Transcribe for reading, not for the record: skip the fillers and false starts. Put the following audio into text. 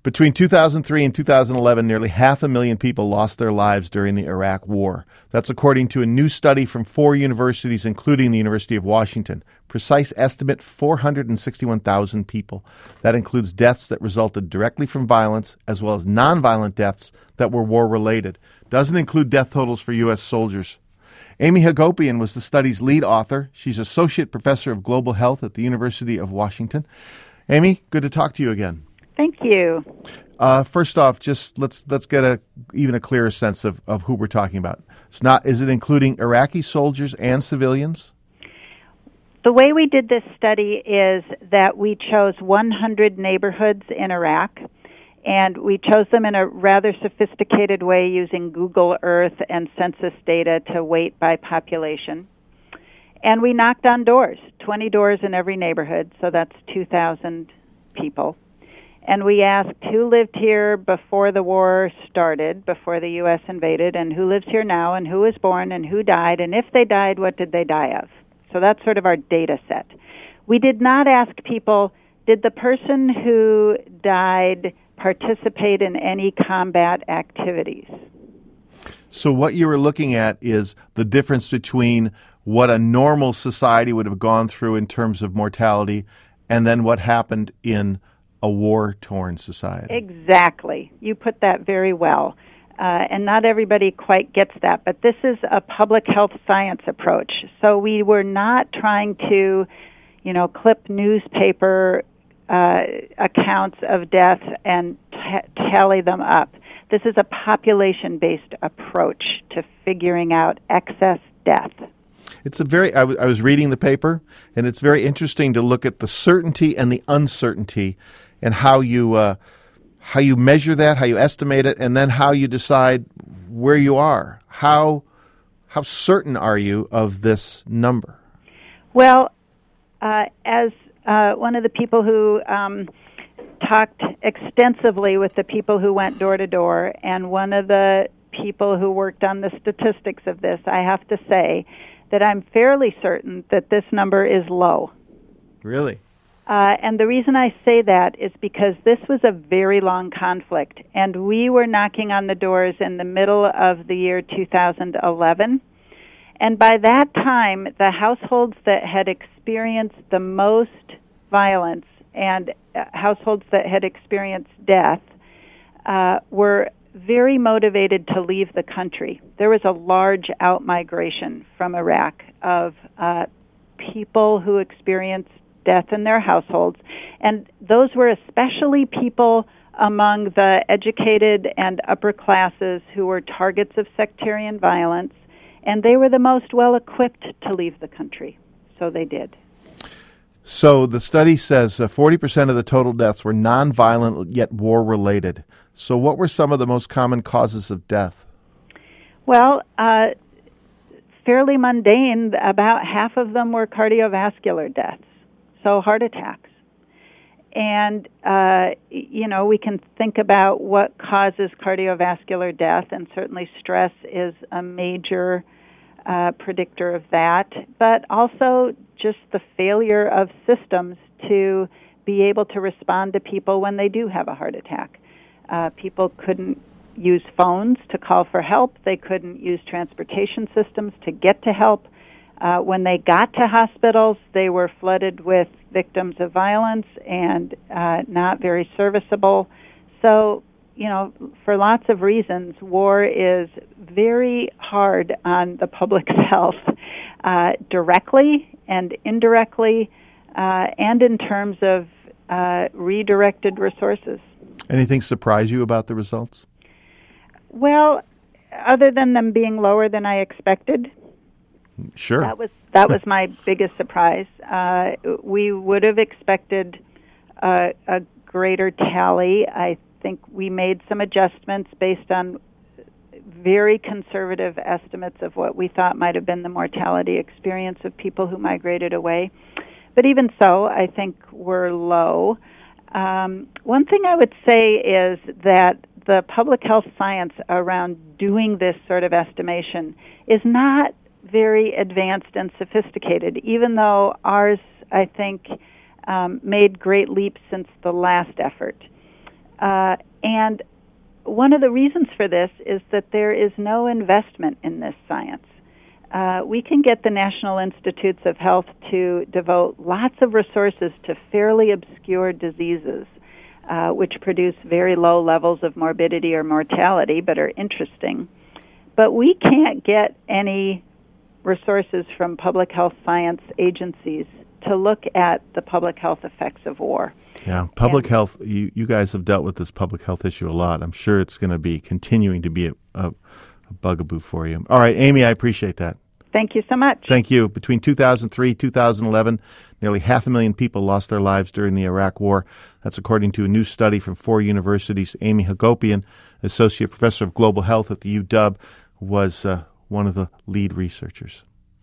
Between 2003 and 2011, nearly 500,000 people lost their lives during the Iraq War. That's according to a new study from 4 universities, including the University of Washington. Precise estimate, 461,000 people. That includes deaths that resulted directly from violence, as well as nonviolent deaths that were war-related. Doesn't include death totals for U.S. soldiers. Amy Hagopian was the study's lead author. She's Associate Professor of Global Health at the University of Washington. Amy, good to talk to you again. Thank you. First off, just let's get even a clearer sense of who we're talking about. Is it including Iraqi soldiers and civilians? The way we did this study is that we chose 100 neighborhoods in Iraq, and we chose them in a rather sophisticated way using Google Earth and census data to weight by population. And we knocked on doors, 20 doors in every neighborhood, so that's 2,000 people. And we asked who lived here before the war started, before the U.S. invaded, and who lives here now, and who was born, and who died, and if they died, what did they die of? So that's sort of our data set. We did not ask people, did the person who died participate in any combat activities? So what you were looking at is the difference between what a normal society would have gone through in terms of mortality and then what happened in a war-torn society. Exactly. You put that very well. And not everybody quite gets that, but this is a public health science approach. So we were not trying to, clip newspaper accounts of death and tally them up. This is a population-based approach to figuring out excess death. It's I was reading the paper, and it's very interesting to look at the certainty and the uncertainty and how you measure that, how you estimate it, and then how you decide where you are. How certain are you of this number? Well, as one of the people who talked extensively with the people who went door to door, and one of the people who worked on the statistics of this, I have to say that I'm fairly certain that this number is low. Really? And the reason I say that is because this was a very long conflict, and we were knocking on the doors in the middle of the year 2011. And by that time, the households that had experienced the most violence and households that had experienced death were very motivated to leave the country. There was a large outmigration from Iraq of people who experienced death in their households, and those were especially people among the educated and upper classes who were targets of sectarian violence, and they were the most well-equipped to leave the country, so they did. So the study says 40% of the total deaths were nonviolent yet war-related. So what were some of the most common causes of death? Well, fairly mundane. About half of them were cardiovascular deaths, so heart attacks. And, we can think about what causes cardiovascular death, and certainly stress is a major predictor of that, but also just the failure of systems to be able to respond to people when they do have a heart attack. People couldn't use phones to call for help. They couldn't use transportation systems to get to help. When they got to hospitals, they were flooded with victims of violence and not very serviceable. So, for lots of reasons, war is very hard on the public's health, directly and indirectly, and in terms of redirected resources. Anything surprise you about the results? Well, other than them being lower than I expected. Sure. That was my biggest surprise. We would have expected a greater tally. I think we made some adjustments based on very conservative estimates of what we thought might have been the mortality experience of people who migrated away. But even so, I think we're low. One thing I would say is that the public health science around doing this sort of estimation is not very advanced and sophisticated, even though ours, I think, made great leaps since the last effort. And one of the reasons for this is that there is no investment in this science. We can get the National Institutes of Health to devote lots of resources to fairly obscure diseases, which produce very low levels of morbidity or mortality, but are interesting. But we can't get any resources from public health science agencies to look at the public health effects of war. Yeah, public health, you guys have dealt with this public health issue a lot. I'm sure it's going to be continuing to be a bugaboo for you. All right, Amy, I appreciate that. Thank you so much. Thank you. Between 2003 and 2011, nearly 500,000 people lost their lives during the Iraq War. That's according to a new study from 4 universities. Amy Hagopian, Associate Professor of Global Health at the UW, was one of the lead researchers.